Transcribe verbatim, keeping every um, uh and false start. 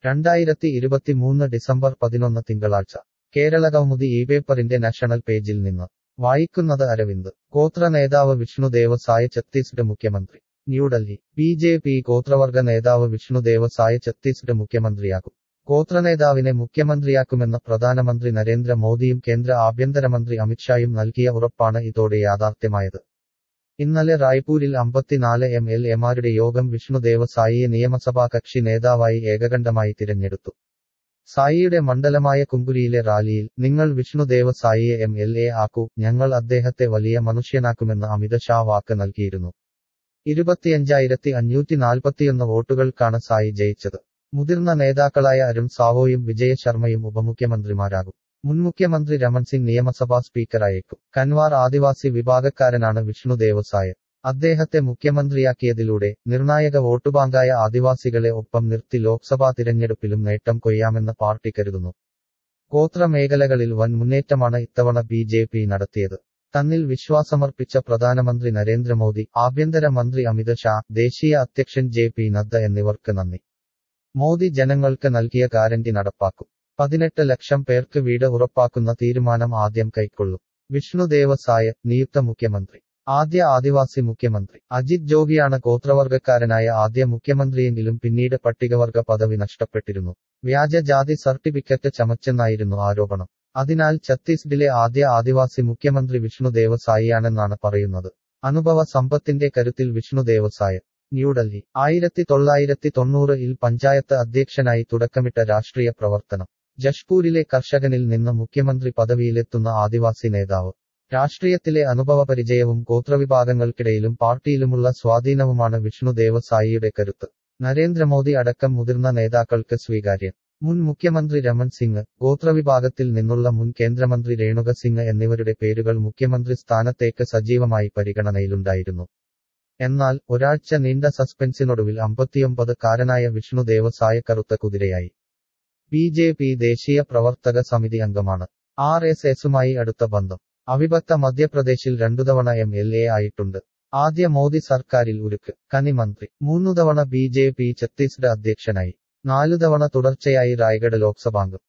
രണ്ടായിരത്തി ഇരുപത്തിമൂന്ന് ഡിസംബർ പതിനൊന്ന് തിങ്കളാഴ്ച കേരളകൗമുദി ഈ പേപ്പറിന്റെ നാഷണൽ പേജിൽ നിന്ന് വായിക്കുന്നത് അരവിന്ദ്. ഗോത്ര നേതാവ് വിഷ്ണുദേവ് സായ് ഛത്തീസ്ഗഡ് മുഖ്യമന്ത്രി. ന്യൂഡൽഹി. ബി ജെ പി ഗോത്രവർഗ നേതാവ് വിഷ്ണുദേവ് സായ് ഛത്തീസ്ഗഡ് മുഖ്യമന്ത്രിയാകും. ഗോത്രനേതാവിനെ മുഖ്യമന്ത്രിയാക്കുമെന്ന് പ്രധാനമന്ത്രി നരേന്ദ്ര മോദിയും കേന്ദ്ര ആഭ്യന്തരമന്ത്രി അമിത്ഷായും നൽകിയ ഉറപ്പാണ് ഇതോടെ യാഥാർത്ഥ്യമായത്. ഇന്നലെ റായ്പൂരിൽ അമ്പത്തിനാല് എം എൽ എമാരുടെ യോഗം വിഷ്ണുദേവ് സായിയെ നിയമസഭാ കക്ഷി നേതാവായി ഏകകണ്ഠമായി തിരഞ്ഞെടുത്തു. സായിയുടെ മണ്ഡലമായ കുമ്പുരിയിലെ റാലിയിൽ നിങ്ങൾ വിഷ്ണുദേവ് സായിയെ എം എൽ എ ആക്കൂ, ഞങ്ങൾ അദ്ദേഹത്തെ വലിയ മനുഷ്യനാക്കുമെന്ന് അമിത് ഷാ വാക്ക് നൽകിയിരുന്നു. ഇരുപത്തിയഞ്ചായിരത്തി അഞ്ഞൂറ്റി നാൽപ്പത്തിയൊന്ന് വോട്ടുകൾക്കാണ് സായി ജയിച്ചത്. മുതിർന്ന നേതാക്കളായ അരുൺ സാവോയും വിജയ ശർമ്മയും ഉപമുഖ്യമന്ത്രിമാരാകും. മുൻ മുഖ്യമന്ത്രി രമൺ സിംഗ് നിയമസഭാ സ്പീക്കറായേക്കും. കൻവാർ ആദിവാസി വിഭാഗക്കാരനാണ് വിഷ്ണുദേവ് സായ്. അദ്ദേഹത്തെ മുഖ്യമന്ത്രിയാക്കിയതിലൂടെ നിർണായക വോട്ടുബാങ്കായ ആദിവാസികളെ ഒപ്പം നിർത്തി ലോക്സഭാ തിരഞ്ഞെടുപ്പിലും നേട്ടം കൊയ്യാമെന്ന് പാർട്ടി കരുതുന്നു. ഗോത്ര മേഖലകളിൽ വൻ മുന്നേറ്റമാണ് ഇത്തവണ ബി ജെ പി നടത്തിയത്. തന്നിൽ വിശ്വാസമർപ്പിച്ച പ്രധാനമന്ത്രി നരേന്ദ്രമോദി, ആഭ്യന്തര മന്ത്രി അമിത് ഷാ, ദേശീയ അധ്യക്ഷൻ ജെ പി നദ്ദ എന്നിവർക്ക് നന്ദി. മോദി ജനങ്ങൾക്ക് നൽകിയ ഗ്യാരണ്ടി നടപ്പാക്കും. പതിനെട്ട് ലക്ഷം പേർക്ക് വീട് ഉറപ്പാക്കുന്ന തീരുമാനം ആദ്യം കൈക്കൊള്ളും. വിഷ്ണുദേവ് സായ് നിയുക്ത മുഖ്യമന്ത്രി. ആദ്യ ആദിവാസി മുഖ്യമന്ത്രി. അജിത് ജോഗിയാണ് ഗോത്രവർഗക്കാരനായ ആദ്യ മുഖ്യമന്ത്രിയെങ്കിലും പിന്നീട് പട്ടികവർഗ പദവി നഷ്ടപ്പെട്ടിരുന്നു. വ്യാജ ജാതി സർട്ടിഫിക്കറ്റ് ചമച്ചെന്നായിരുന്നു ആരോപണം. അതിനാൽ ഛത്തീസ്ഗഡിലെ ആദ്യ ആദിവാസി മുഖ്യമന്ത്രി വിഷ്ണുദേവ് സായിയാണെന്നാണ് പറയുന്നത്. അനുഭവ സമ്പത്തിന്റെ കരുത്തിൽ വിഷ്ണുദേവ് സായ്. ന്യൂഡൽഹി. ആയിരത്തി തൊള്ളായിരത്തി തൊണ്ണൂറ് ഇൽ പഞ്ചായത്ത് അധ്യക്ഷനായി തുടക്കമിട്ട രാഷ്ട്രീയ പ്രവർത്തനം. ജഷ്പൂരിലെ കർഷകനിൽ നിന്ന് മുഖ്യമന്ത്രി പദവിയിലെത്തുന്ന ആദിവാസി നേതാവ്. രാഷ്ട്രീയത്തിലെ അനുഭവപരിചയവും ഗോത്രവിഭാഗങ്ങൾക്കിടയിലും പാർട്ടിയിലുമുള്ള സ്വാധീനവുമാണ് വിഷ്ണുദേവ് സായിയുടെ കരുത്ത്. നരേന്ദ്രമോദി അടക്കം മുതിർന്ന നേതാക്കൾക്ക് സ്വീകാര്യം. മുൻ മുഖ്യമന്ത്രി രമൺ സിംഗ്, ഗോത്രവിഭാഗത്തിൽ നിന്നുള്ള മുൻ കേന്ദ്രമന്ത്രി രേണുക സിംഗ് എന്നിവരുടെ പേരുകൾ മുഖ്യമന്ത്രി സ്ഥാനത്തേക്ക് സജീവമായി പരിഗണനയിലുണ്ടായിരുന്നു. എന്നാൽ ഒരാഴ്ച നീണ്ട സസ്പെൻസിനൊടുവിൽ അമ്പത്തിയൊമ്പത് കാരനായ വിഷ്ണുദേവ് സായ് കറുത്ത കുതിരയായി. ബി ജെ പി ദേശീയ പ്രവർത്തക സമിതി അംഗമാണ്. ആർ എസ് എസുമായി അടുത്ത ബന്ധം. അവിഭക്ത മധ്യപ്രദേശിൽ രണ്ടുതവണ എം എൽ എ ആയിട്ടുണ്ട്. ആദ്യ മോദി സർക്കാരിൽ ഉരുക്ക് കനിമന്ത്രി. മൂന്നുതവണ ബി ജെ പി ഛത്തീസ്ഗഡ് അധ്യക്ഷനായി. നാലുതവണ തുടർച്ചയായി റായ്ഗഡ് ലോക്സഭാംഗം.